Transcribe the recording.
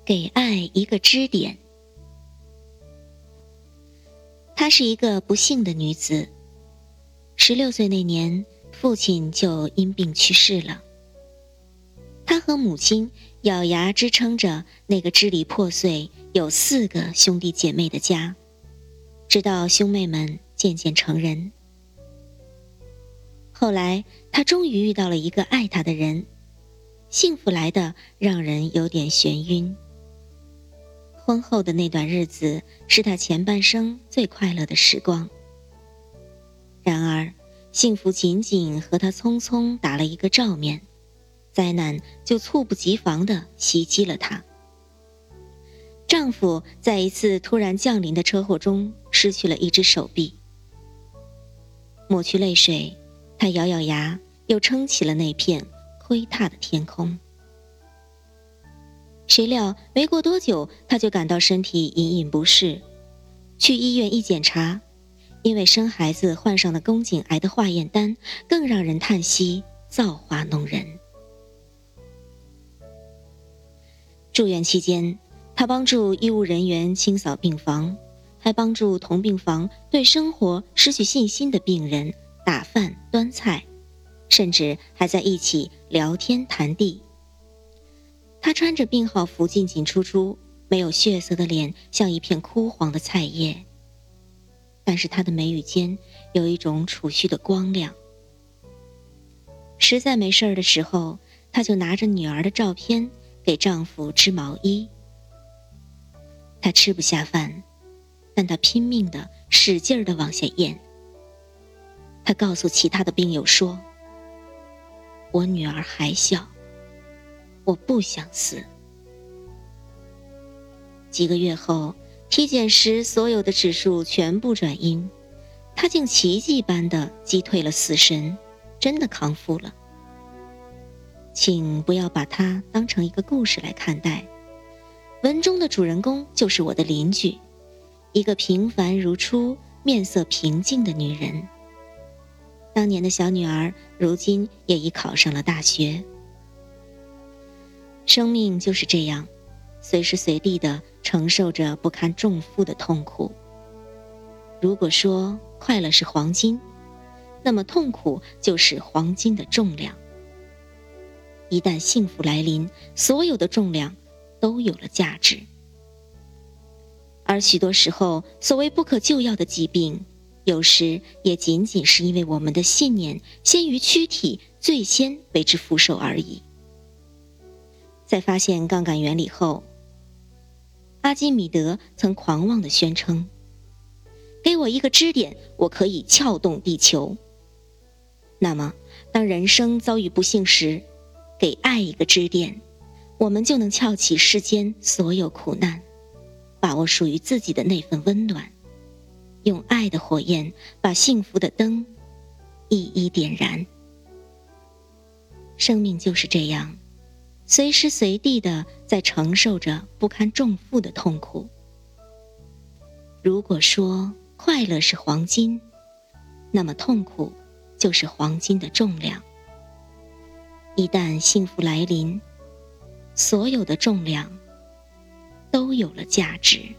给爱一个支点。她是一个不幸的女子，16岁那年，父亲就因病去世了。她和母亲咬牙支撑着那个支离破碎、有4个兄弟姐妹的家，直到兄妹们渐渐成人。后来，她终于遇到了一个爱她的人，幸福来的让人有点眩晕。婚后的那段日子是她前半生最快乐的时光。然而，幸福仅仅和她匆匆打了一个照面，灾难就猝不及防地袭击了她。丈夫在一次突然降临的车祸中失去了一只手臂。抹去泪水，她咬咬牙，又撑起了那片灰踏的天空。谁料没过多久，她就感到身体隐隐不适，去医院一检查，因为生孩子患上了宫颈癌的化验单更让人叹息，造化弄人。住院期间，她帮助医务人员清扫病房，还帮助同病房对生活失去信心的病人打饭端菜，甚至还在一起聊天谈地。她穿着病号服进进出出，没有血色的脸像一片枯黄的菜叶，但是她的眉宇间有一种储蓄的光亮。实在没事儿的时候，她就拿着女儿的照片给丈夫织毛衣。她吃不下饭，但她拼命地使劲地往下咽。她告诉其他的病友说：“我女儿还小，我不想死。”几个月后，体检时所有的指数全部转阴，她竟奇迹般地击退了死神，真的康复了。请不要把它当成一个故事来看待，文中的主人公就是我的邻居，一个平凡如初、面色平静的女人。当年的小女儿，如今也已考上了大学。生命就是这样，随时随地地承受着不堪重负的痛苦。如果说快乐是黄金，那么痛苦就是黄金的重量。一旦幸福来临，所有的重量都有了价值。而许多时候，所谓不可救药的疾病，有时也仅仅是因为我们的信念先于躯体，最先为之俯首而已。在发现杠杆原理后，阿基米德曾狂妄地宣称：“给我一个支点，我可以撬动地球。”那么，当人生遭遇不幸时，给爱一个支点，我们就能撬起世间所有苦难，把握属于自己的那份温暖，用爱的火焰把幸福的灯一一点燃。生命就是这样，随时随地地在承受着不堪重负的痛苦。如果说快乐是黄金，那么痛苦就是黄金的重量。一旦幸福来临，所有的重量都有了价值。